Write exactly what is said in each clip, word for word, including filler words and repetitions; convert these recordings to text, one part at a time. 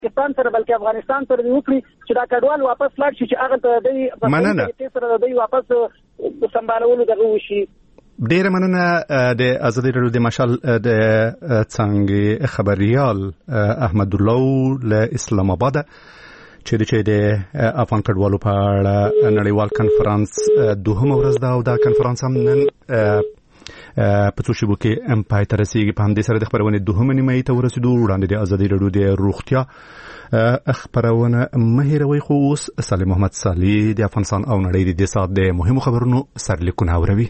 پاکستان سره بلکې افغانستان سره وکړي چې دا کډوال واپس لاړ شي چې هغه د دې سره د واپس سمبالولو دغه وشي. ډیره مننه. د ازادي راډیو د مشال د څنګه خبريال احمد الله له اسلام آباد چې د افغان کډوالو په اړه نړیوال کنفرانس دوهم ورځ دا او دا کنفرانس هم نن په څو شیبو کې ام پای تر رسیدي. په همدې سره د خبرونه دوهم نیمه ته ورسېدو. وړاندې د ازادي راډیو د روغتیا خبرونه مهیروي خو اوس صالح محمد صالح د افغانستان او نړۍ د سات د مهمو خبرونو سرلیکونه اوروي.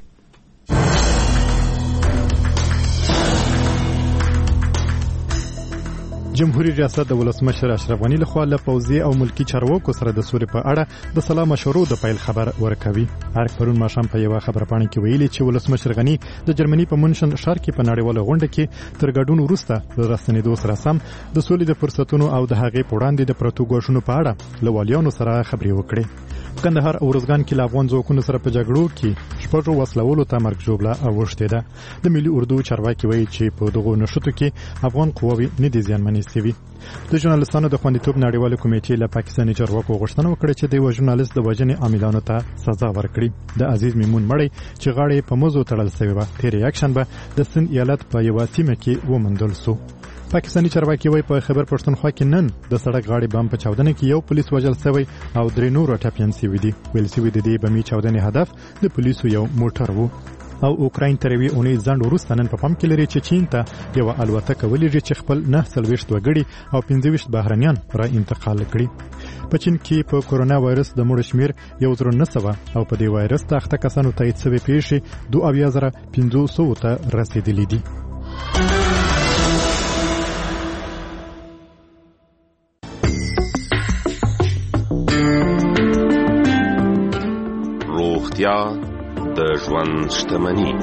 جمهوریت ریاست د ولسمشر اشرف غنی لخوا له پوځي او ملکی چارواکو سره د سولې په اړه د سلا مشورو د پیل خبر ورکوي. هر پرون ماښام په یو خبر پاڼه کې ویلي چې ولسمشر غنی د جرمني په منشن ښار کې په نړیواله غونډه کې تر ګډون وروسته د راستنېدو سره سم د سولې د فرصتونو او د هغې په وړاندې د پرتو ګواښونو په اړه له والیانو سره خبرې وکړې. په کندهار او ارزګان کې له افغان ځواکونو سره په جګړو کې شپږو وسلولو ته مرګ ژوبله اوښتې ده. د ملي اردو چارواکي وایي چې په دغو نښتو کې افغان قواوې نه دي زیانمنې شوي. د ژورنالستانو د خوندیتوب نړیواله کمیټې له پاکستاني چارواکو غوښتنه وکړه چې د یو ژورنالست د وژنې عاملانو ته سزا ورکړي. د عزیز میمون مړی چې غاړه په مزو تړل شوی و تیر یکشنبه د سند ایالت په یو سیمه کې ومندل شو. پاکستاني چارواکي وایي په خیبر پښتونخوا کې نن د سړک غاړې بم په چاودنه کې یو پولیس وژل شوی او درې نور ټپیان شوي دي. ویل شوي د دې بمي چاودنې هدف د پولیسو یو موټر وو. او اوکراین تر یوې اونۍ ځنډ وروسته نن په پام کې لري چې چین ته یوه الوتکه ولېږي چې خپل نهه څلوېښت وګړي او پنځه ویشت بهرنیان را انتقال کړي. په چین کې په کورونا وایرس د مړو شمېر یو زر نه سوه او په دې وایرس ته اخته کسانو تایید شوې پیښې دوه اویا زره پنځه سوو ته رسېدلي دي. روغتیا د ژوند شتمني.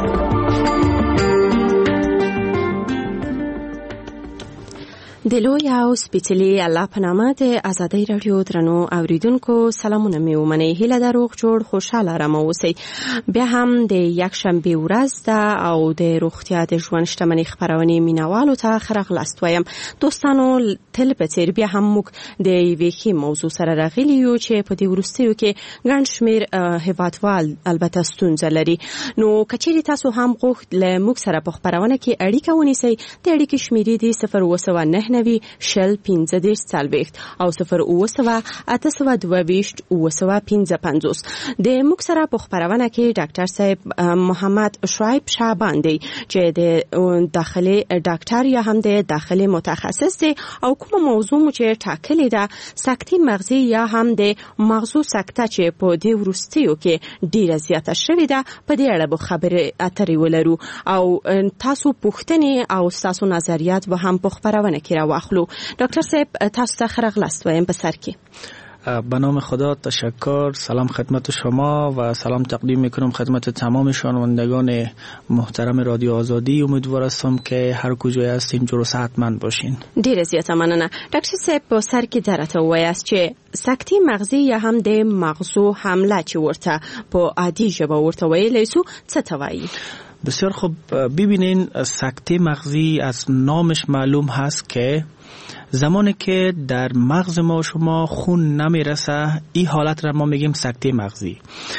د لوی او سپیڅلي الله په نامه د ازادۍ راډیو درنو اوریدونکو سلامونه مې ومنئ. هیله ده روغ جوړ خوشحاله ارامه اوسئ. بیا هم د یکشنبې ورځ ده او د روغتیا د ژوند شتمنۍ خپرونې مینوالو ته ښه راغلاست وایم. دوستانو تل په څېر بیا هم موږ د یوې ښې موضوع سره راغلي یو چې په دې وروستیو کې ګڼ شمېر هیوادوال البته ستونزه لري. نو که چیرې تاسو هم غوښت له موږ سره په خپرونه کې اړیکه ونیسئ، د اړیکې شمېرې دي صفر اووه سوه نه نوي شل پنځه دېرش څلوېښت او صفر اووه سوه اته سوه دوه ویشت اووه سوه پنځه پنځوس. د موږ سره په خپرونه کې ډاکټر صاحب محمد شعیب شعبان دی چې د داخلي ډاکټر یا هم د داخلي متخصص دی او کومه موضوع مو چې ټاکلې ده سکتې مغزي یا هم د مغزو سکته چې په دې وروستیو کې ډیره زیاته شوې ده په دې اړه به خبرې اترې ولرو او تاسو پوښتنې او تاسو نظریات به هم په خپرونه کې واخلو. دکتر صاحب تاسو ته خرغلست وایم په سر کې. به نام خدا تشکر. سلام خدمت شما و سلام تقدیم میکنم خدمت تمام شنوندگان محترم رادیو آزادی. امیدوار هستم که هر کجای هستین جور و صحتمند باشین. ډیر زیاته مننه. ډاکټر صاحب په سر کې درته وایاست چې سکتې مغزي یا هم د مغزو حمله چې ورته په عادي ژبه ورته ویلی سو څه ته وایي؟ بسیار خوب. ببینین سکته مغزی از نامش معلوم هست که زمانی که در مغز ما شما خون نمیرسه این حالت را ما میگیم سکته مغزی.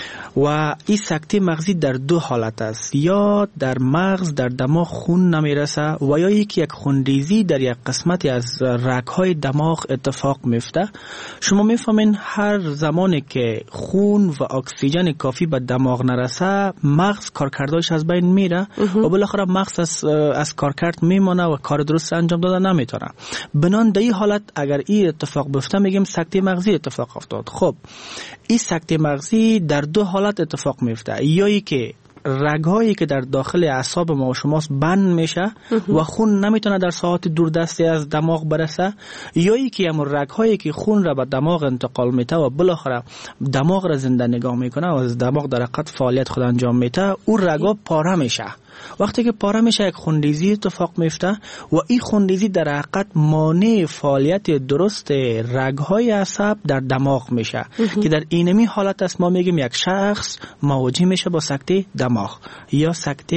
و این سکته مغزی در دو حالت است، یا در مغز در دماغ خون نمیرسه و یا یکی یک خونریزی در یک قسمتی از رگ‌های دماغ اتفاق میفته. شما میفهمین هر زمانی که خون و اکسیژن کافی به دماغ نرسه مغز کارکردش از بین میره و بالاخره مغز از, از کارکرد میمونه و کار درست انجام داده نمیتونه. بنان در این حالت اگر این اتفاق بیفته میگیم سکته مغزی اتفاق افتاد. خب این سکته مغزی در دو حالت اتفاق میفته، یا که رگ‌هایی که در داخل اعصاب ما و شماست بند میشه و خون نمیتونه در ساعات دوردستی از دماغ برسه، یا یکی هم رگ‌هایی که خون را به دماغ انتقال میده و بالاخره دماغ را زنده نگاه میکنه و از دماغ در حقیقت فعالیت خود انجام میده. اون رگ‌ها پاره میشه. وقتی که پاره میشه یک خونریزی اتفاق میفته و این خونریزی در حقیقت مانع فعالیت درست رگ‌های عصب در دماغ میشه که در اینمی حالت است ما میگیم یک شخص مواجه میشه با سکته دماغ یا سکته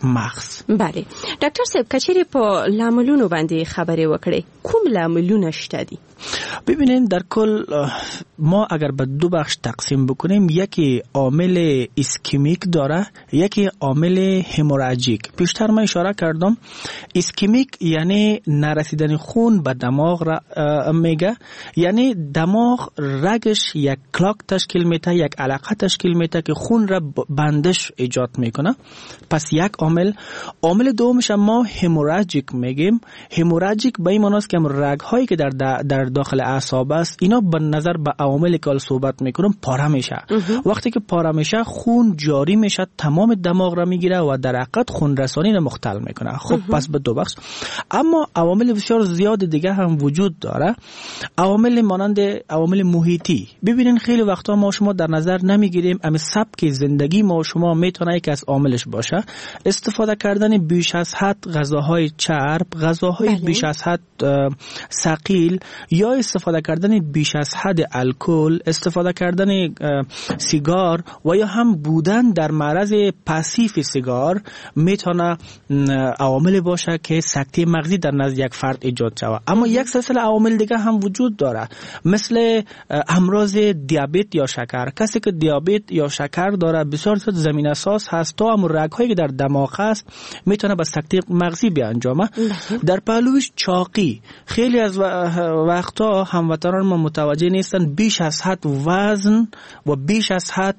مغز. بله ډاکټر صاحب کچېرې په لاملونو باندې خبرې وکړي کوم لاملونه شته دي؟ ببینید در کل ما اگر به دو بخش تقسیم بکنیم یکی عامل ایسکمیک داره یکی عامل هموراژیک. پیشتر من اشاره کردم ایسکمیک یعنی نرسیدن خون به دماغ را میگه، یعنی دماغ رگش یک کلاک تشکیل میده، یک علاقه تشکیل میده که خون را بندش ایجاد میکنه. پس یک عامل. عامل دومش ما هموراژیک میگیم. هموراژیک به این معناست که رگ هایی که در در داخل اعصاب است اینا به نظر به عواملی که صحبت میکنم پاره میشه. وقتی که پاره میشه خون جاری میشه، تمام دماغ را میگیره و در حقیقت خون رسانی را مختل میکنه. خب پس به دو بخش. اما عوامل بسیار زیاد دیگه هم وجود داره. عوامل مانند عوامل محیطی. ببینین خیلی وقتا ما شما در نظر نمیگیریم اما سبک زندگی ما شما میتونه یک از عاملش باشه. استفاده کردن بیش از حد غذاهای چرب، غذاهای بله. بیش از حد ثقیل یا استفاده کردن بیش از حد الکل، استفاده کردن سیگار و یا هم بودن در معرض پاسیو سیگار میتونه عوامل باشه که سکته مغزی در نزد یک فرد ایجاد شود. اما یک سلسله عوامل دیگه هم وجود داره مثل امراض دیابت یا شکر. کسی که دیابت یا شکر داره بسیار زیاد زمین اساس هست تا هم رگ‌هایی که در دماغ هست میتونه به سکته مغزی بیانجامه. در پهلوش چاقی. خیلی از وقتا هموطنان ما متوجه نیستن بیش از حد وزن و بیش از حد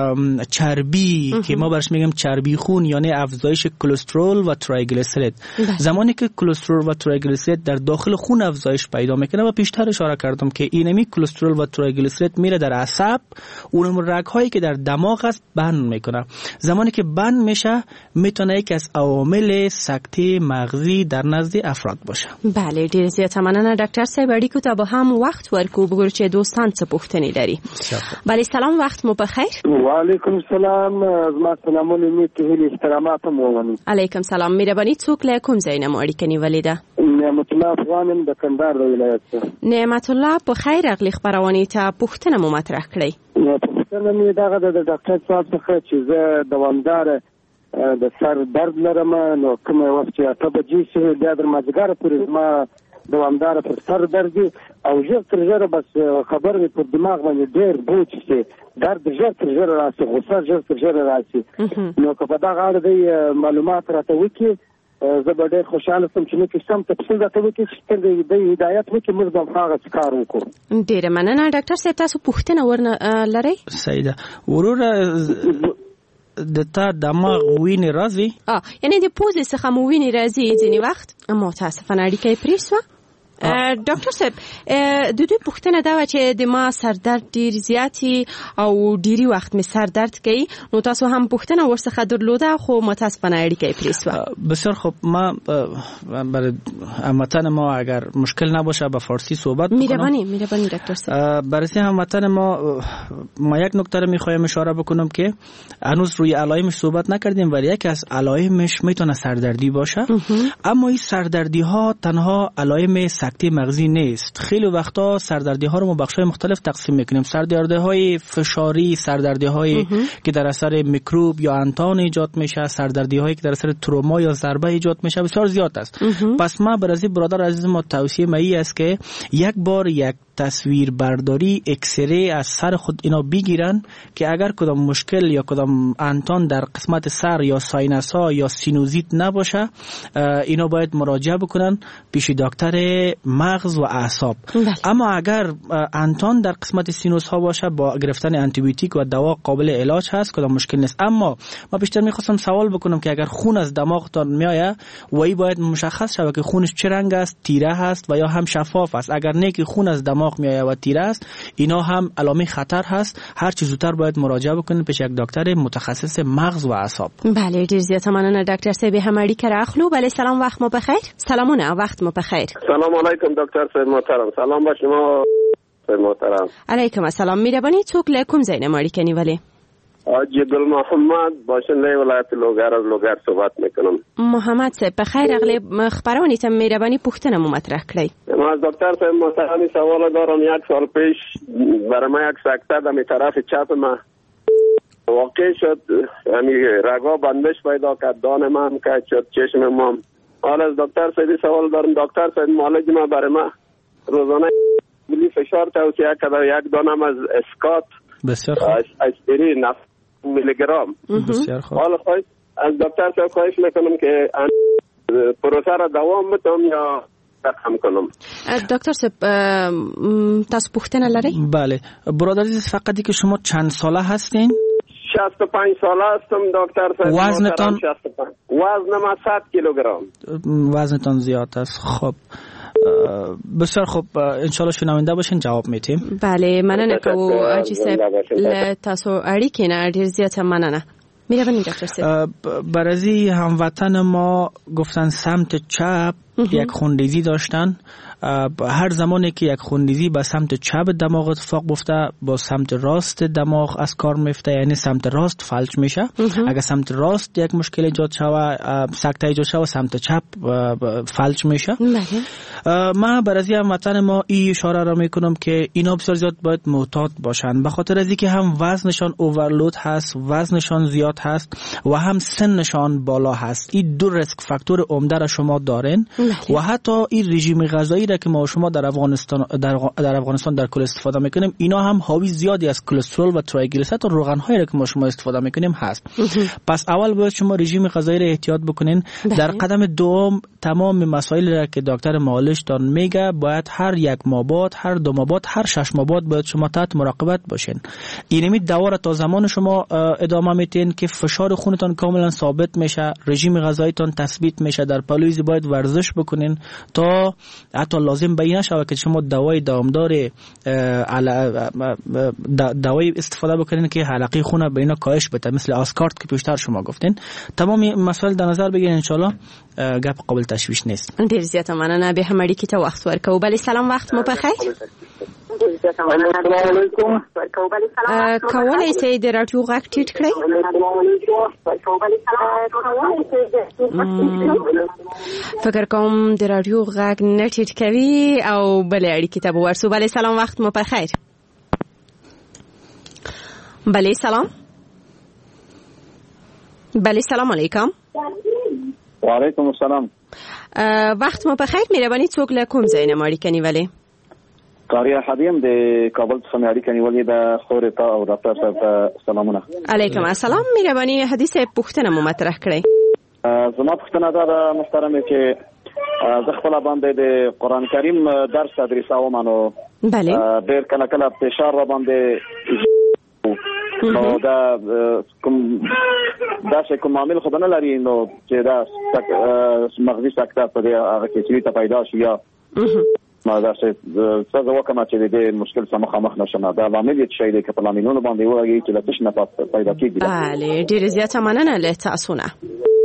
چربی که ما برش میگیم چربی خون یعنی افزایش کلسترول و تریگلیسیرید. زمانی که کلسترول و تریگلیسیرید در داخل خون افزایش پیدا میکنه و پیشتر اشاره کردم که اینمی کلسترول و تریگلیسیرید میره در اعصاب، اون رگ هایی که در دماغ است بند میکنه. زمانی که بند میشه میتونه یک از عوامل سکته مغزی در نزد افراد باشه. بله ډیر زیات مننه ډاکټر صاحب. اړیکو ته به هم وخت ورکو بګور چې دوستان څه پوښتنې لري. بله سلام وخت مو بخیر. و علیکم السلام. زما سلامونه می ته هیله احترامات مو ونی. علیکم سلام. مهرباني څوک له کوم ځای نه مو اړیکه نیولې ده؟ نعمت الله افغانم د کندهار ولایت څخه. نعمت الله په خیر اغلی خبرونه ته پوښتنه مو مطرح کړئ. پوښتنه مې دغه د ډاکټر صاحب څخه چې زه دوامدار د سر درد لرم نو کوم وخت چې اته بجې شي بیا در مازدیګر پورې ما دوامدار پر سر درد او ژر تر ژره بس خبر مې پر دماغ باندې ډېر بوج شي، درد ژر تر ژره راشي، غوسه ژر تر ژره راشي. نو که په دغه اړه د معلومات راته وکړي زه به ډېر خوشحاله شم چې موږ سم تفصیل راته وکړي چې څنګه د هدایت وکړي موږ به هغه کار وکړو. ډېره مننه ډاکټر صاحب. تاسو پوښتنه ورنه لرئ؟ سیده وروره د تا دماغ وینې راځي؟ اه یعنی د پوزې څخه مو وینې راځي ځینې وخت. متاسفانه اړیکه یې پرې شوه. ډاکټر صاحب د دوی پوښتنه دا و چې د ما سردرد ډیر زیاتی او ډیری وخت می سردرد کوي، نو تاسو هم پوښتنه ورڅخه درلوده خو متاسفانه اړیکه یې پرې شوه. بسیار خوب. ما برای هموطن ما اگر مشکل نباشه به فارسی صحبت بکنم. مهربانی مهربانی دکتر صاحب. برای هموطن ما ما یک نکته رو میخوایم اشاره بکنم که هنوز روی علائمش صحبت نکردیم ولی یکی از علائمش میتونه سردردی باشه. اما این سردردی ها تنها علائم سکته مغزی نیست. خیلی وقتا سردردی ها رو ما بخش‌های مختلف تقسیم میکنیم. سردردی های فشاری، سردردی هایی که در اثر میکروب یا انتان ایجاد میشه، سردردی هایی که در اثر تروما یا ضربه ایجاد میشه بسیار زیاد است. پس ما برای برادر عزیز ما توصیه می است که یک بار یک تصویر برداری اکسری از سر خود اینا بگیرن که اگر کدام مشکل یا کدام انتان در قسمت سر یا ساینس ها یا سینوزیت نباشه اینا باید مراجعه بکنن پیش دکتر مغز و اعصاب. اما اگر انتان در قسمت سینوس ها باشه با گرفتن آنتی بیوتیک و دوا قابل علاج هست، کدام مشکل نیست. اما ما بیشتر میخواستم سوال بکنم که اگر خون از دماغتان میآید و ای باید مشخص شود که خونش چه رنگ است، تیره هست و یا هم شفاف است. اگر نه که خون از دماغ میآید و تیره است اینا هم علامه خطر هست. هر چه زودتر باید مراجعه بکنید پیش یک دکتر متخصص مغز و اعصاب. بله ډیر زیات مننه دکتر صاحب. هم اړیکه راخلو. بله سلام وخت مو بخیر. سلامونه وخت مو بخیر. سلام علیکم دکتر صاحب محترم. سلام با شما صاحب محترم. علیکم السلام. مهربانی څوک له کوم ځای نه مو اړیکه نیولې؟ حاجی گل محمد باشنده ولایت لوگر از لوگر صحبت میکنم. محمد صاحب بخیر اغلی خبرانی تم مهربانی پوښتنه مو مطرح کړئ. ما از دکتر صاحب محترم سوال دارم. یک سال پیش برای ما یک سکته در طرف چپ ما واقع شد، یعنی رگا بندش پیدا کرد، دان من که شد، چشم ما. حالا از دکتر سیدی سوال دارم. دکتر سید معالج ما برای ما روزانه بلی فشار توصیه کرده، یک دانم از اسکات بسیار خوب اسپرین نفت میلی گرم. بسیار خوب. حالا خواهش از دکتر سید خواهش میکنم که پروسه را دوام بدم یا رقم کنم. دکتر سید تاسو پوښتنه لرئ؟ بله برادر عزیز، فقط که شما چند ساله هستین؟ شصت و پنج ساله هستم دکتر صاحب. وزنتان؟ وزنم صد کیلوگرم. وزنتان زیاد است. خب بسیار خوب، انشالله شنونده باشین، جواب میتیم. بله مننه که اجی صاحب تاسو اړیکې نه ډیر زیاته مننه. میره بنیم دکتر صاحب. برازی هموطن ما گفتن سمت چپ یک خونریزی داشتن. هر زمانی که یک خونریزی به سمت چپ دماغ اتفاق بیفته با سمت راست دماغ از کار میفته، یعنی سمت راست فلج میشه. اگر سمت راست یک مشکل ایجاد شوه، سکته ایجاد شوه، سمت چپ فلج میشه. من برای هموطن ما این اشاره را میکنم که اینا بسیار زیاد باید محتاط باشن، به خاطر از اینکه هم وزنشان اوورلود هست، وزنشان زیاد هست و هم سنشان بالا هست. این دو ریسک فاکتور عمده را شما دارین و حتی این رژیم غذایی که ما شما در افغانستان در, در افغانستان در کل استفاده میکنیم، اینا هم حاوی زیادی از کلسترول و تریگلیسیرید و روغن هایی که ما شما استفاده میکنیم هست. پس اول باید شما رژیم غذایی را احتیاط بکنین. در قدم دوم تمام مسائل را که دکتر معالج تان میگه باید هر یک ماه بعد، هر دو ماه بعد، هر شش ماه بعد باید شما تحت مراقبت باشین. اینمی دوا را تا زمان شما ادامه میتین که فشار خونتان کاملا ثابت میشه، رژیم غذاییتان تثبیت میشه. در پلویزی باید ورزش بکنین تا حتی لازم به این نشود که شما دوای دامدار دوای استفاده بکنین که حلقه خون به اینا کاهش بده، مثل آسکارت که پیشتر شما گفتین. تمام مسائل در نظر بگیرین، انشالله گپ قابل تشویش نیست. ډیر زیات مننه. به هم اړیکې ته وخت ورکوو. بله سلام، وخت مو بخیر. السلام علیکم. کولای شئ د راډیو غږ ټیټ کړئ؟ فکر کوم د راډیو غږ نه ټیټ کوي او بلې اړیکې ته به ورسو. بله سلام، وخت مو بخیر. بله سلام. بله سلام علیکم. وعلیکم السلام. وخت مو بخیر. مهرباني څوک له کوم ځای نه اړیکه نیولې؟ قاری حدیم د کابل څخه اړیکه نیولې ده. خور ته او ډاکټر صاحب ته سلامونه. علیکم السلام. مهرباني حدیث پوښتنه مو مطرح کړئ. زما پوښتنه دا ده محترم چې زه خپل باندې د قران کریم درس تدریسوم، نو بله ډېر کله کله فشار را باندې نو دا کوم دا څه کوم عامل خو نه لري، نو چې دا مغزي سکته په دې هغه کې چې پیدا شي یا ما دا څه څه وکړم چې دې مشکل سره مخامخ نشم. دا عامل چې دی چې په لامینونو باندې وایي چې د تش نه پیدا کیږي. بله ډیر زیاته مننه له تاسو نه.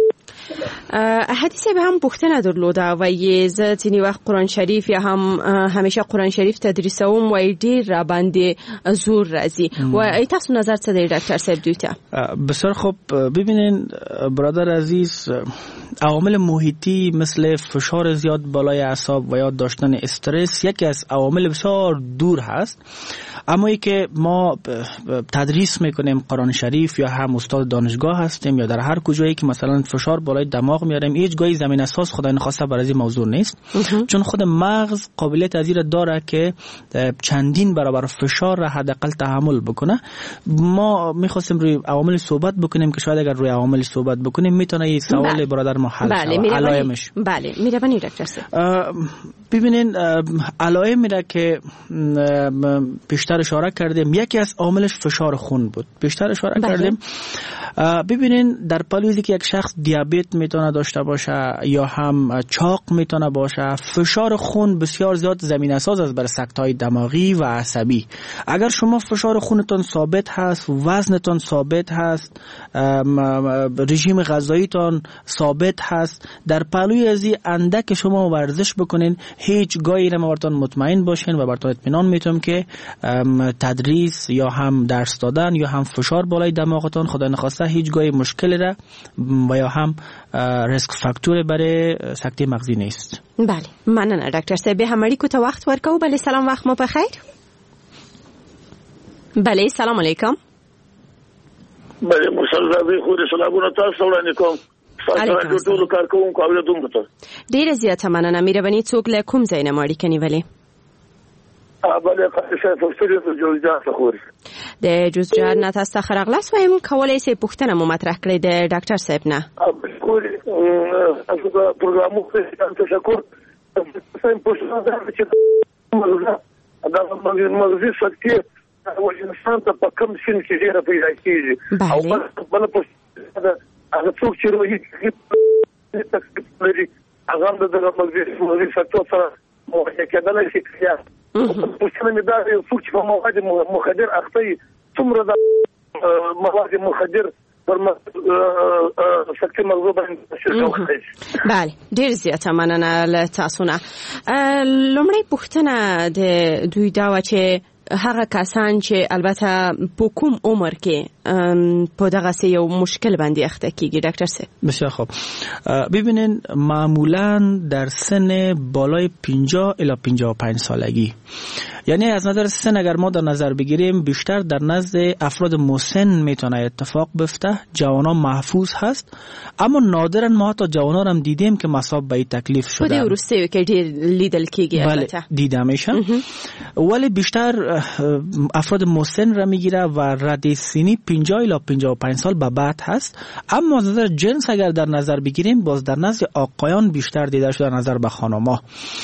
حدیث به هم پوښتنه درلوده و یې زه ځینې وخت قرآن شریف یا هم همیشه قرآن شریف تدریسوم و ډیر را باندې زور راځي و ای تاسو نظر څه دی ډاکټر صاحب دوی ته؟ بسیار خوب. ببینین برادر عزیز، عوامل محیطی مثل فشار زیاد بالای اعصاب و یا داشتن استرس یکی از عوامل بسیار دور هست، اما ای که ما تدریس میکنیم قرآن شریف یا هم استاد دانشگاه هستیم یا در هر کجایی که مثلا فشار بالای دماغ میاریم، هیچ گاهی زمین اساس خدای نخواسته برای این موضوع نیست. چون خود مغز قابلیت از این داره که چندین برابر فشار را حداقل تحمل بکنه. ما میخواستیم روی عوامل صحبت بکنیم که شاید اگر روی عوامل صحبت بکنیم میتونه این سوال بله. برادر ما حل بله. علائمش بله میربانی دکتر صاحب. ببینین علائم میره که بیشتر اشاره کردیم، یکی از عاملش فشار خون بود، بیشتر اشاره بله. کردیم. ببینین در پلویزی که یک شخص دیابت میتونه داشته باشه یا هم چاق میتونه باشه، فشار خون بسیار زیاد زمین اساس است برای سکته‌های دماغی و عصبی. اگر شما فشار خونتون ثابت هست، وزنتون ثابت هست، رژیم غذاییتون ثابت هست، در پلوی از این اندک شما ورزش بکنین، هیچ گاهی نمی براتون مطمئن باشین و براتون اطمینان میتونم که تدریس یا هم درس دادن یا هم فشار بالای دماغتون خدا نخواسته هیچ گاهی مشکلی را و یا هم ریسک فاکتور برای سکته مغزی نیست. بله مننه دکتر صاحب. به هماری کو ته وخت ورکو. بله سلام، وخت مو بخیر. بله سلام علیکم. بله مسلزه خوري سلامونه تاسو وړاندې کوم تاسو ټول کارکونکو اوریدونکو ته ډیره زیاته مننه. مهرباني څوک له کوم ځای نه ماړی کنيولې؟ بله قصه تفسیر د جوزجان څخه خوري د جوزجان نه تاسو ته راغلاس وایم کولای سي پوښتنه مو مطرح کړئ د ډاکټر صاحب نه. خوري تاسو د پروګرامو ته تشکر. سم پوښتنه ده چې دا موضوع سکتي او انسان ته په کوم سن کې ډیره پیدا کیږي او بل پوښتنه ده هغه څوک چې روحي تکلیف لري هغه د موضوع سکتو سره مواجه کېدلای شي. پوښتنه مې دا یو څوک چې په مواد مخدر اخته څومره د مواد مخدر پر سکتي موضوع باندې شروع. بله ډیر زیاته مننه له تاسو نه. لومړی پوښتنه د دوی دا و چې هغه کسان چې البته په کوم عمر کې په دغه سه یو مشکل باندې اخته کیږي ډاکټر صاحب؟ بسیار خوب. ببینین معمولا در سن بالای پنجاه الی پنجاه و پنج سالگی، یعنی از نظر سن اگر ما در نظر بگیریم بیشتر در نزد افراد مسن میتونه اتفاق بیفته، جوانان محفوظ هست، اما نادرا ما حتی جوانان هم دیدیم که مصاب به تکلیف شدن. خود ورسته که دیر لیدل کیږي البته دیده میشه، ولی بیشتر افراد مسن را میگیره و رده سنی پنجاه الی پنجاه و پنج سال به بعد هست. اما از نظر جنس اگر در نظر بگیریم باز در نزد آقایان بیشتر دیده شده در نظر به خانم‌ها.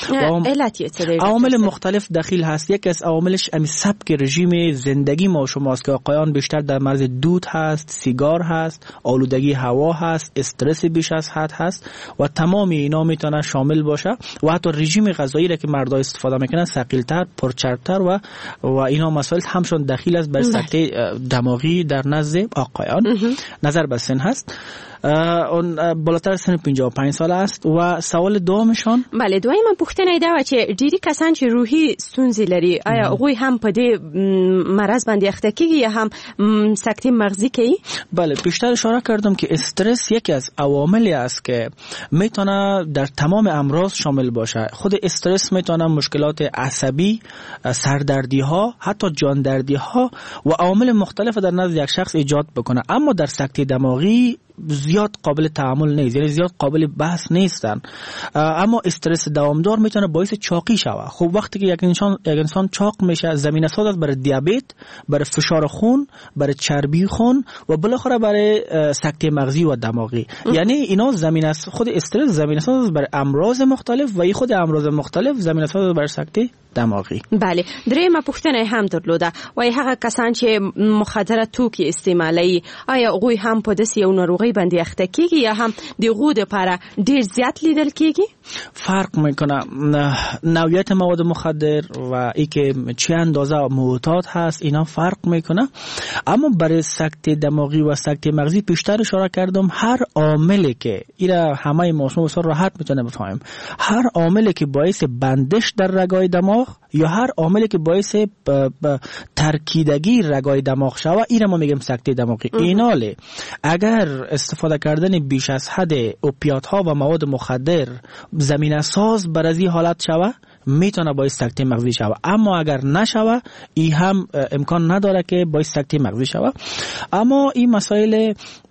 عوامل مختلف دخیل هست. یکی از عواملش امی سبک رژیم زندگی ما شماست که آقایان بیشتر در مرز دود هست، سیگار هست، آلودگی هوا هست، استرس بیش از حد هست و تمام اینا میتونه شامل باشه و حتی رژیم غذایی را که مردها استفاده میکنن ثقیل‌تر، پرچرب‌تر و و اینا مسائل همشون دخیل است بر سکته دماغی در نزد آقایان. نظر به سن هست، اون بالاتر سن پنجاه و پنج سال است. و سوال دومشون بله دوی من پوښتنه دا و چې ډیری کسان چې روحي ستونزې لري آیا هغوی هم په دې مرض باندې اخته کیږي یا هم سکته مغزی کوي؟ بله بیشتر اشاره کردم که استرس یکی از عواملی است که میتونه در تمام امراض شامل باشه. خود استرس میتونه مشکلات عصبی، سردردی ها، حتی جاندردی ها و عوامل مختلف در نزد یک شخص ایجاد بکنه. اما در سکته دماغی زیاد قابل تعامل نیست، یعنی زیاد قابل بحث نیستن. اما استرس دوامدار میتونه باعث چاقی شود. خب وقتی که یک انسان یک انسان چاق میشه زمینه ساز است برای دیابت، برای فشار خون، برای چربی خون و بالاخره برای سکته مغزی و دماغی. یعنی اینا زمینه است، خود استرس زمینه ساز است برای امراض مختلف و این خود امراض مختلف زمینه ساز برای سکته دماغی. بله درېمه پوښتنه هم درلوده وای هغه کسان چې مخدره توکي استعمالوي آیا هغوی هم په داسې یو ناروغۍ باندې اخته کیږي یا هم د هغو دپاره ډیر زیات لیدل کیږي؟ فرق میکنه نوعیت مواد مخدر و ای که چه اندازه معتاد هست اینا فرق میکنه. اما برای سکته دماغی و سکته مغزی بیشتر اشاره کردم هر عاملی که اینا همه ما شما بسیار راحت میتونه بفهمیم، هر عاملی که باعث بندش در رگای دماغ یا هر عاملی که باعث ترکیدگی رگای دماغ شوه اینا ما میگیم سکته دماغی. ایناله اگر استفاده کردن بیش از حد اوپیات‌ها و مواد مخدر زمینه ساز بر از این حالت شوه میتونه باعث سکته مغزی شوه. اما اگر نشوه این هم امکان نداره که باعث سکته مغزی شوه. اما این مسائل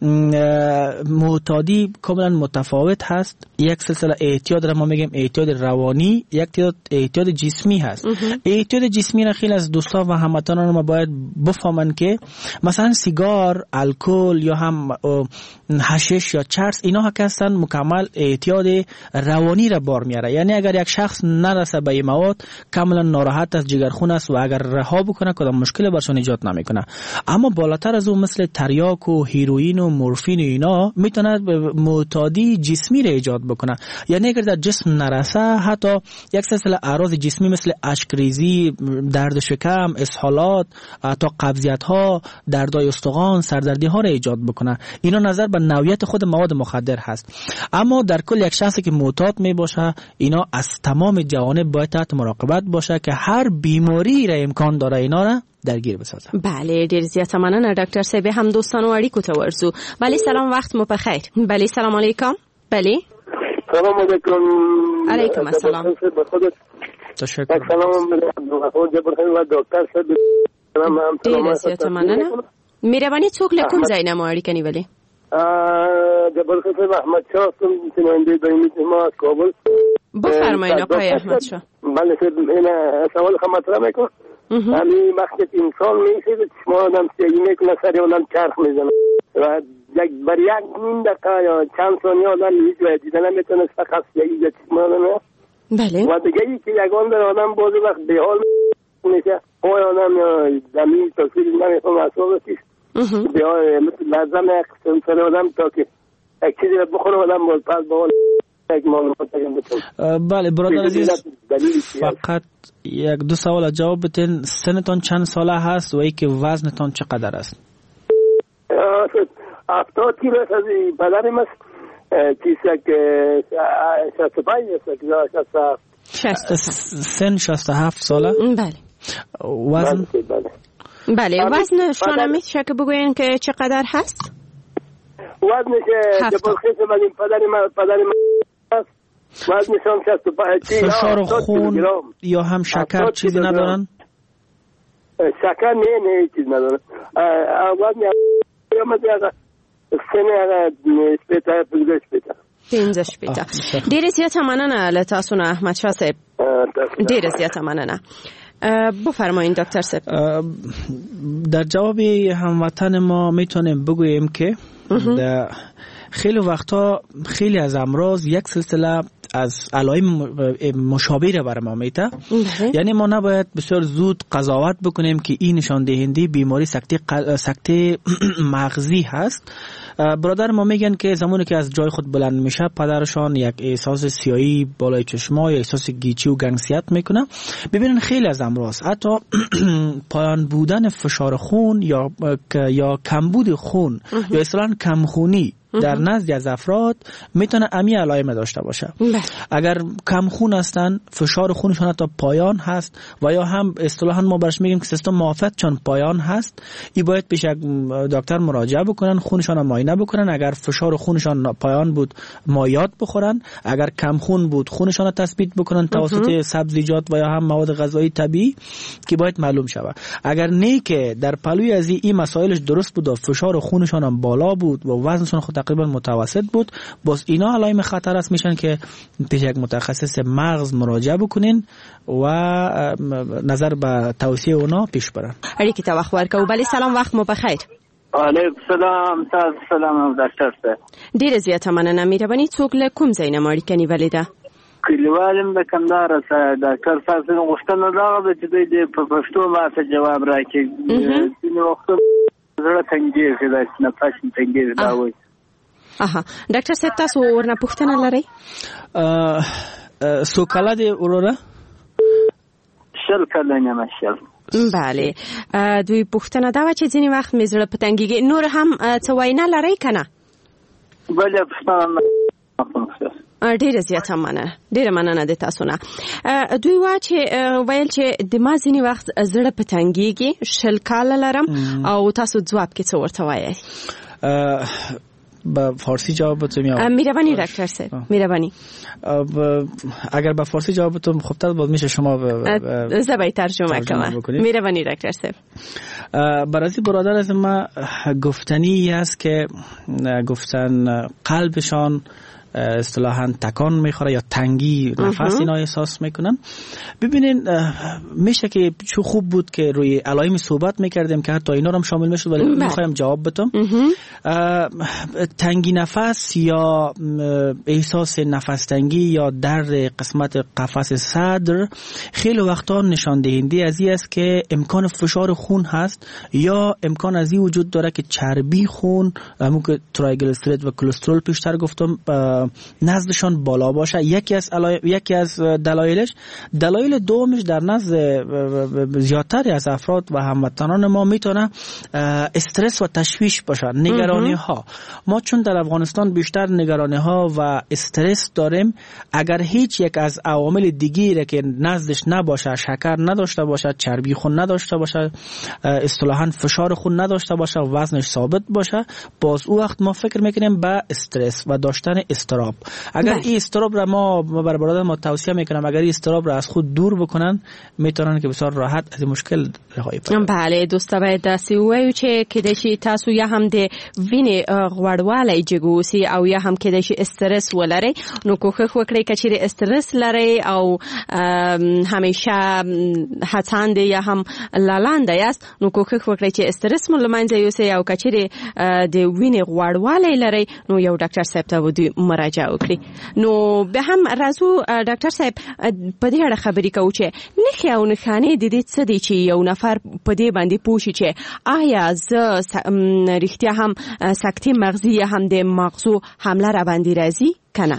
معتادی کاملا متفاوت هست. یک سلسله اعتیاد را ما میگیم اعتیاد روانی، یک اعتیاد جسمی هست. اعتیاد جسمی را خیلی از دوستا و هموطنان ما باید بفهمن که مثلا سیگار، الکل یا هم حشیش یا چرس اینا که هستن مکمل اعتیاد روانی را بار میاره. یعنی اگر یک شخص نرسه به این مواد کاملا ناراحت است، جگرخون است و اگر رها بکنه کدام مشکل برشون ایجاد نمیکنه. اما بالاتر از اون مثل تریاک و هیروئین و مورفین و اینا میتونه معتادی جسمی را ایجاد بکنه. یعنی اگر در جسم نرسه حتی یک سلسله اعراض جسمی مثل اشکریزی، درد شکم، اسهالات، حتی قبضیت ها، دردهای استخوان، سردردی ها را ایجاد بکنه. اینا نظر به نوعیت خود مواد مخدر هست. اما در کل یک شخصی که معتاد می باشه اینا از تمام جوانب باید تحت مراقبت باشه که هر بیماری را امکان داره اینا را درگیر بسازه. بله ډیر زیاته مننه ډاکټر صاحب. هم دوستانو اړیکو ته ورځو. بله سلام وخت مو په خیر. بله سلام علیکم. بله سلام علیکم. علیکم السلام. تشکر. سلام علیکم دکتر صاحب. ډیر زیاته مننه. میروانی څوک له کوم ځای نه مو اړیکه نیولې؟ د بلخیص احمد شاه سم نماینده دایمي ما از کابل. بفرمایید آقای احمد شاه. بله این سوال خواهم مطرح میکنم. همین وقتی انسان میشه شما آدم سیاهی میکنه سر آدم چرخ میزنه و یک بر یک نیم دقیقه یا چند ثانیه آدم هیچ وقت دیده نمیتونه فقط سیاهی یا چشم آدمه. بله. و دیگه ای که یگان در آدم باز وقت به حال میشه پای آدم زمین تصویر نمیخوام اصابتیش به حال لازم یک سر آدم تا که یک چیزی رو بخوره آدم باز پس به حال یک معلومات تگم بتون. بله برادر عزیز فقط یک دو سوال جواب بتین. سنتان چند ساله هست و ای که وزنتان چقدر است؟ هفتاد کیلو است. از بدنم است چیز یک شصت و پنج است. سن شصت و هفت ساله؟ بله. وزن؟ بله. وزن شما میشه که بگوین که چقدر هست؟ وزنش جبرخیص من پدر من پدر من است. وزنشان شصت و پنج. فشار خون یا هم شکر چیزی ندارن؟ شکر نه نه چیز ندارن. وزن یا مثلا سن هغه سپیتا پنځه سپیتا. پنځه سپیتا. ډیر زیاته مننه له تاسو نه احمد شاه صاحب. ډیر زیاته مننه. بفرمایید دکتر صاحب. در جواب هموطن ما میتونیم بگوییم که خیلی وقتا خیلی از امراض یک سلسله از علائم مشابه بر ما میته. یعنی ما نباید بسیار زود قضاوت بکنیم که این نشان دهنده بیماری سکته قل... سکته مغزی هست. برادر ما میگن که زمانی که از جای خود بلند میشه پدرشان یک احساس سیاهی بالای چشما یا احساس گیچی و گنگسیت میکنه. ببینن خیلی از امراض حتی پایان بودن فشار خون یا یا کمبود خون یا اصطلاحاً کمخونی در نزد از افراد میتونه امی علائم داشته باشه. اگر کم خون هستن فشار خونشون تا پایان هست و یا هم اصطلاحاً ما برش میگیم که سیستم معافیت چون پایان هست، این باید پیش یک دکتر مراجعه بکنن، خونشون معاینه بکنن. اگر فشار خونشون پایان بود مایعات بخورن، اگر کم خون بود خونشون تثبیت بکنن توسط سبزیجات و یا هم مواد غذایی طبیعی که باید معلوم شود. اگر نه که در پلوی از این مسائلش درست بود و فشار خونشون هم بالا بود و وزنشون خود تقریبا متوسط بود، باز اینا علائم خطر است میشن که پیش یک متخصص مغز مراجعه بکنین و نظر به توصیه اونا پیش برن. اړیکې ته وخت ورکوو. بله سلام، وخت مو بخیر. علیکم سلام. تاسو سلام ډاکټر صاحب. ډیره زیاته مننه. مهرباني څوک له کوم ځای نه مو اړیکه نیولې ده؟ کلیوالم د کندهار څخه. ډاکټر صاحب څنګه غوښتنه دا ده چې دوی په پښتو باندې جواب راکړي. ځینې وخت زړه تنګېږي دا چې نه پښین تنګېږي دا وایي. اها ډاکټر صاحب تاسو ورنه پوښتنه لرئ؟ سو کله دی وروره؟ شل کله نه مشل. بله. دوی پوښتنه دا و چې ځینې وخت مې زړه په تنګېږي. نور هم څه وینا لرئ که نه؟ بله پوښتنه ډیره زیاته مننه. ډیره مننه د تاسو نه. دوی وا چې ویل چې د ما ځینې وخت زړه په تنګېږي، شل کاله لرم او تاسو ځواب کې څه ورته وایئ؟ با فارسی جواب بتم یا میروانی دکتر صاحب میروانی اگر با فارسی جواب بتم خب تا باز میشه شما زبای ترجمه کنم. میروانی دکتر صاحب. برای برادر از ما گفتنی است که گفتن قلبشان اصطلاحاً تکان میخوره یا تنگی نفس اینا احساس میکنن. ببینین میشه که چه خوب بود که روی علائم صحبت میکردیم که حتی اینا رو هم شامل میشد، ولی میخوایم جواب بدم. تنگی نفس یا احساس نفس تنگی یا درد قسمت قفس صدر خیلی وقتا نشان دهنده از این است که امکان فشار خون هست یا امکان از این وجود داره که چربی خون، همون که ترایگلیسیرید و کلسترول پیشتر گفتم، نزدشان بالا باشه. یکی از علای... یکی از دلایلش. دلایل دومش در نزد زیادتری از افراد و هموطنان ما میتونه استرس و تشویش باشه، نگرانی ها. ما چون در افغانستان بیشتر نگرانی ها و استرس داریم، اگر هیچ یک از عوامل دیگری که نزدش نباشه، شکر نداشته باشه، چربی خون نداشته باشه، اصطلاحاً فشار خون نداشته باشه، وزنش ثابت باشه، باز او وقت ما فکر میکنیم به استرس و داشتن استرس استراب. اگر این استراب را ما بر برادر ما توصیه میکنم اگر این استراب را از خود دور بکنن میتونن که بسیار راحت از مشکل رهایی پیدا. بله دوسته باید داسې ووایو چې کېدای شي تاسو یا هم د وینې غوړوالی جګ او یا هم کېدای شي استرس ولرئ، نو کوښښ وکړئ که چیرې استرس لرئ او همیشه هڅاند یا هم لالاند یاست نو کوښښ وکړئ چې استرس مو له منځه یوسئ، او که چیرې د وینې غوړوالی لرئ نو یو ډاکټر صاحب ته ودی مراجعه وکړئ. نو به هم راځو ډاکټر صاحب په دې اړه خبرې کوو چې نښې او نښانې د دې څه دي چې یو نفر په دې باندې پوه شي چې آیا زه رښتیا هم سکته مغزی یا هم د مغزو حمله را باندې راځي کنه؟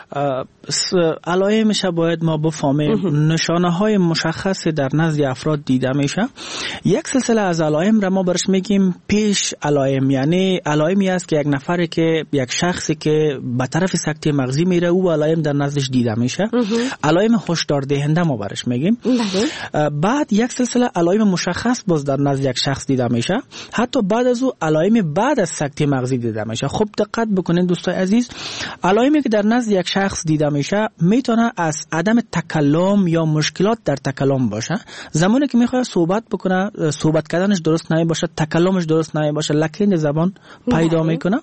علائمش باید ما بفهمیم. نشانه های مشخص در نزد افراد دیده میشه. یک سلسله از علائم را ما برش میگیم پیش علائم، یعنی علائمی است که یک نفری که یک شخصی که به طرف سکته مغزی میره او علائم در نزدش دیده میشه. علائم هشدار دهنده ما برش میگیم. بعد یک سلسله علائم مشخص باز در نزد یک شخص دیده میشه. حتی بعد از او علائم بعد از سکته مغزی دیده میشه. خب دقت بکنید دوستای عزیز، علائمی که در نزد یک شخص دیده میشه میتونه از عدم تکلم یا مشکلات در تکلم باشه. زمانی که میخواد صحبت بکنه صحبت کردنش درست نمی باشه، تکلمش درست نمی باشه، لکن زبان پیدا میکنه.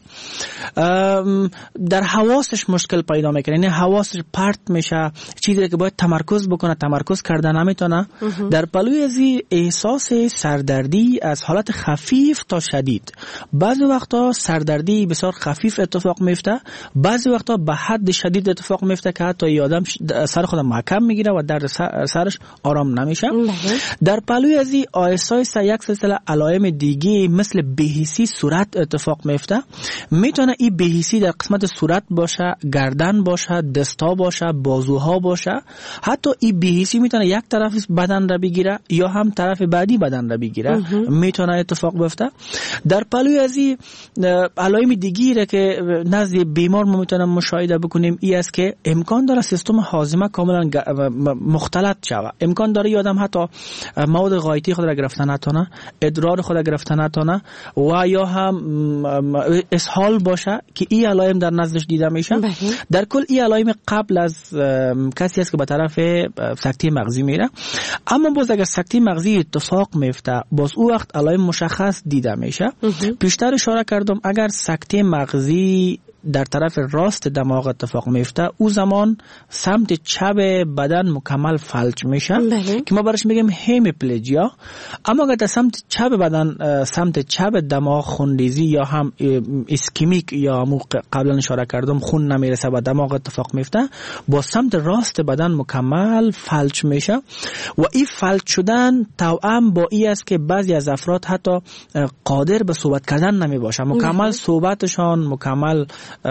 در حواسش مشکل پیدا میکنه، یعنی حواسش پرت میشه، چیزی که باید تمرکز بکنه تمرکز کردن نمیتونه. در پلوی از احساس سردردی از حالت خفیف تا شدید، بعضی وقتا سردردی بسیار خفیف اتفاق میفته، بعضی وقتا به حد شدید اتفاق میفته که حتی یه آدم سر خود محکم میگیره و در سرش آرام نمیشه. در پلوی از این آیسایسته یک سلسله علائم دیگه مثل بی‌حسی صورت اتفاق میفته. میتونه این بی‌حسی در قسمت صورت باشه، گردن باشه، دستا باشه، بازوها باشه. حتی این بی‌حسی میتونه یک طرف بدن را بگیره یا هم طرف بعدی بدن را بگیره، میتونه اتفاق بیفته. در پلوی از این علائم دیگه که نزد بیمار ما میتونیم مشاهده بکنیم ای است که امکان داره سیستم هاضمه کاملا مختلط شود. امکان داره آدم حتی مواد غایتی خود را گرفتن نتونه، ادرار خود را گرفتن نتونه و یا هم اسهال باشه که این علائم در نزدش دیده میشه. در کل این علائم قبل از کسی است که به طرف سکته مغزی میره. اما باز اگر سکته مغزی اتفاق میفته باز او وقت علائم مشخص دیده میشه. پیشتر اشاره کردم اگر سکته مغزی در طرف راست دماغ اتفاق میفته او زمان سمت چپ بدن مکمل فلج میشه که ما برش میگیم همیپلژیا. اما اگر در سمت چپ بدن سمت چپ دماغ خونریزی یا هم اسکمیک یا قبلا اشاره کردم خون نمیرسه به دماغ اتفاق میفته با سمت راست بدن مکمل فلج میشه. و این فلج شدن توأم با این است که بعضی از افراد حتی قادر به صحبت کردن نمی باشه، مکمل صحبتشان مکمل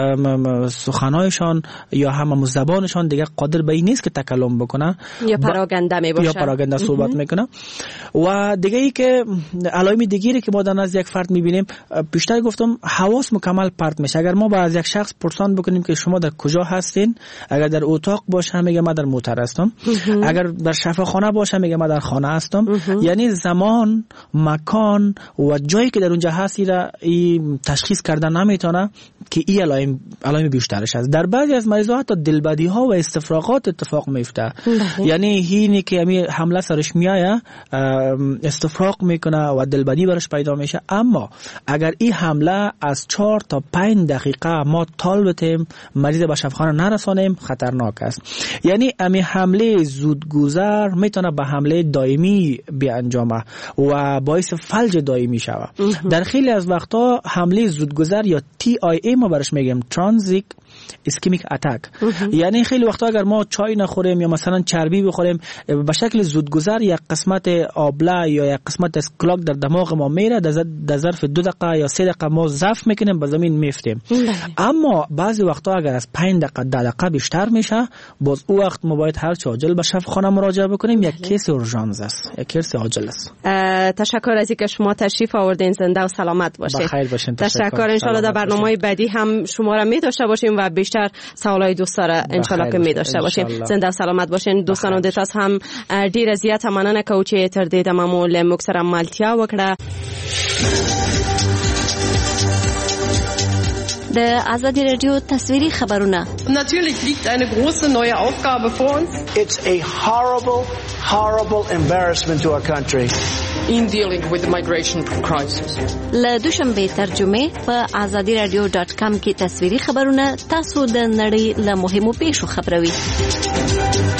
سخنایشان یا هم زبانشان دیگه قادر به این نیست که تکلم بکنه یا پراگنده می باشه یا پراگنده صحبت میکنه. و دیگه ای که علائم دیگری که ما در نزد یک فرد میبینیم، پیشتر گفتم حواس مکمل پرت میشه. اگر ما با از یک شخص پرسان بکنیم که شما در کجا هستین، اگر در اتاق باشه میگه من در موتر هستم، اگر در شفاخانه باشه میگه من در خانه هستم. یعنی زمان، مکان و جایی که در اونجا هستی را این تشخیص کردن نمیتونه که این علائم علائم بیشترش است. در بعضی از مریضا حتی دلبدی ها و استفراغات اتفاق میفته. یعنی اینی که می حمله سرش میایه استفراغ میکنه و دلبدی برش پیدا میشه. اما اگر این حمله از چهار تا پنج دقیقه ما طال بتیم مریض به شفاخانه نرسانیم خطرناک است. یعنی امی حمله زودگذر میتونه به حمله دائمی بیانجامه و باعث فلج دائمی شود. در خیلی از وقتا حمله زودگذر یا تی آی ای ما برش میگیم ترانزیت اسکمیک اتاک. یعنی خیلی وقتا اگر ما چای نخوریم یا مثلا چربی بخوریم به شکل زودگذر یک قسمت آبله یا یک قسمت از کلاک در دماغ ما میره، در ظرف دو دقیقه یا سه دقیقه ما ضعف میکنیم به زمین میفتیم. اما بعضی وقتا اگر از پنج دقیقه ده دقیقه بیشتر میشه باز او وقت ما باید هر چه عاجل به شفاخانه مراجعه بکنیم. یک کیس اورژانس است، یک کیس عاجل است. تشکر از اینکه شما تشریف آوردین. زنده و سلامت باشید. بخیر باشین. تشکر. ان شاء الله در برنامه‌های بعدی هم شما را می داشته باشیم و بیشتر سوالای دوستا را ان شاء الله که می داشته باشیم. زنده و سلامت باشین. دوستانو د تاسو هم ډیر زیات مننه کوم چې تر دې د معمول مکسره مالتیا وکړه. د آزادی رادیو تصویری خبرونه. Natürlich liegt eine große neue Aufgabe vor uns. It's a horrible, horrible embarrassment to our country. In dealing with the migration crisis. له دوشنبه ترجمه په آزادی رادیو ډاټ کام کې تصویری خبرونه تاسو د نړۍ له مهمو پیښو خبروي.